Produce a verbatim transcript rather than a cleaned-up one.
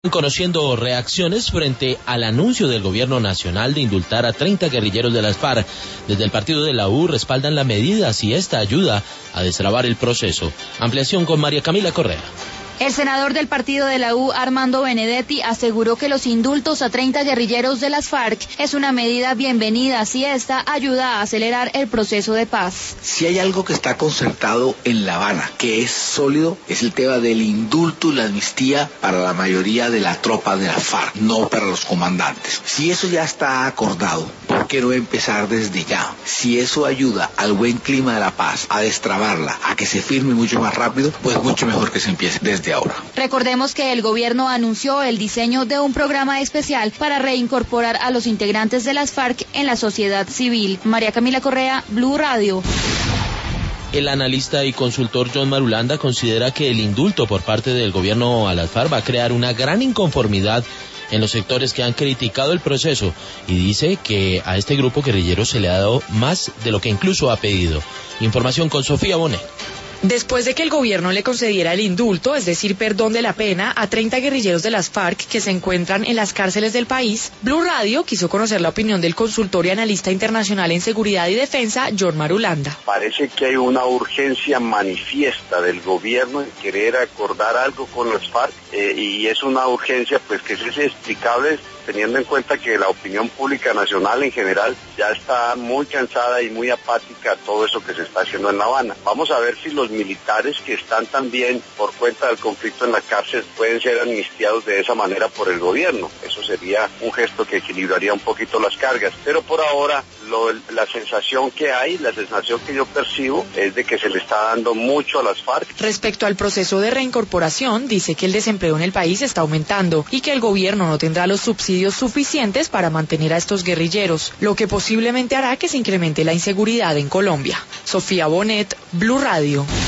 Conociendo reacciones frente al anuncio del gobierno nacional de indultar a treinta guerrilleros de las FARC. Desde el partido de la U respaldan la medida si esta ayuda a destrabar el proceso. Ampliación con María Camila Correa. El senador del partido de la U, Armando Benedetti, aseguró que los indultos a treinta guerrilleros de las FARC es una medida bienvenida si esta ayuda a acelerar el proceso de paz. Si hay algo que está concertado en La Habana, que es sólido, es el tema del indulto y la amnistía para la mayoría de la tropa de la FARC, no para los comandantes. Si eso ya está acordado, ¿por qué no empezar desde ya? Si eso ayuda al buen clima de la paz, a destrabarla, a que se firme mucho más rápido, pues mucho mejor que se empiece desde ahora. Recordemos que el gobierno anunció el diseño de un programa especial para reincorporar a los integrantes de las FARC en la sociedad civil. María Camila Correa, Blue Radio. El analista y consultor John Marulanda considera que el indulto por parte del gobierno a las FARC va a crear una gran inconformidad en los sectores que han criticado el proceso y dice que a este grupo guerrillero se le ha dado más de lo que incluso ha pedido. Información con Sofía Bonet. Después de que el gobierno le concediera el indulto, es decir, perdón de la pena, a treinta guerrilleros de las FARC que se encuentran en las cárceles del país, Blue Radio quiso conocer la opinión del consultor y analista internacional en seguridad y defensa, John Marulanda. Parece que hay una urgencia manifiesta del gobierno en querer acordar algo con las FARC eh, y es una urgencia pues que es explicable teniendo en cuenta que la opinión pública nacional en general ya está muy cansada y muy apática a todo eso que se está haciendo en La Habana. Vamos a ver si los militares que están también por cuenta del conflicto en la cárcel pueden ser amnistiados de esa manera por el gobierno. Eso sería un gesto que equilibraría un poquito las cargas. Pero por ahora lo, la sensación que hay, la sensación que yo percibo es de que se le está dando mucho a las FARC. Respecto al proceso de reincorporación, dice que el desempleo en el país está aumentando y que el gobierno no tendrá los subsidios suficientes para mantener a estos guerrilleros, lo que posiblemente hará que se incremente la inseguridad en Colombia. Sofía Bonet, Blue Radio.